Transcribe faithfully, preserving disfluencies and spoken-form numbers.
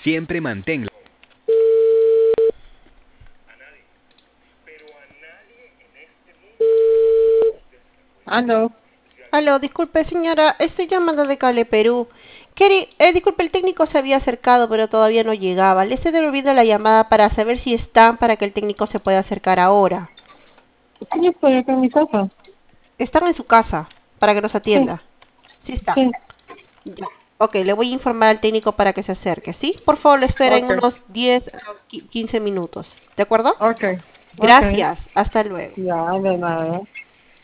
Siempre manténla. Aló. Aló, disculpe señora, estoy llamando de Cable Perú. Queri- eh, disculpe, el técnico se había acercado, pero todavía no llegaba. Le estoy devolviendo la llamada para saber si están para que el técnico se pueda acercar ahora. Sí, yo estoy acá en mi casa. Están en su casa, para que nos Sí, atienda. Sí están. sí. Ya. Ok, le voy a informar al técnico para que se acerque, ¿sí? Por favor, le espera en Ok, unos diez a quince minutos. ¿De acuerdo? ok, ok. Gracias. Hasta luego. Ya, de nada.